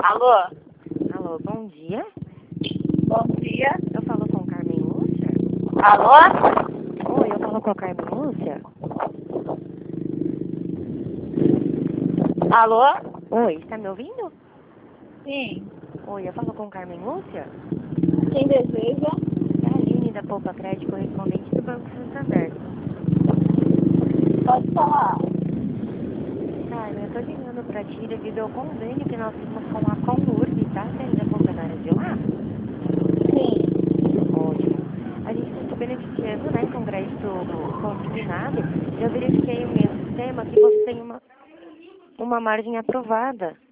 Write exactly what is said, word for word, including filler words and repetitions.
Alô? Alô, bom dia. Bom dia. Eu falo com Carmen Lúcia? Alô? Oi, eu falo com a Carmen Lúcia? Alô? Oi, está me ouvindo? Sim. Oi, eu falo com Carmen Lúcia? Quem deseja? É a Aline da Poupa Crédito, correspondente do Banco Santander. Pode falar. Carmen, eu estou ligando para ti devido ao convênio que nós temos com a Conurb, tá? Você ainda é funcionária de lá? Sim. Ótimo. A gente está se beneficiando, né, com crédito consignado. Eu verifiquei no meu sistema que você tem uma, uma margem aprovada.